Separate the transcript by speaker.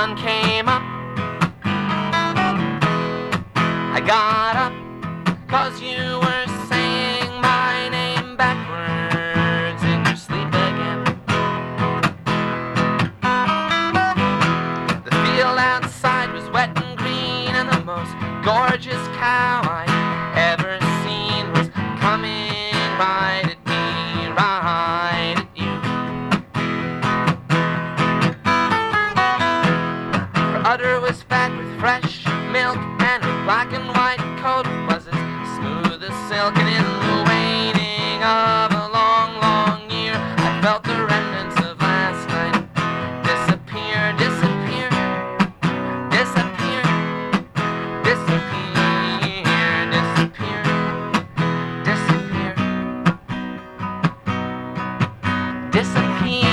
Speaker 1: sun came up, I got up, 'cause you were saying my name backwards in your sleep again. The field outside was wet and green, and the most gorgeous cow I'd ever seen was coming right at me, right at you. Her udder was fat with fresh milk, and her black and white coat was as smooth as silk. And in the waning of a long, long year, I felt the remnants of last night disappear, disappear, disappear, disappear, disappear, disappear, disappear.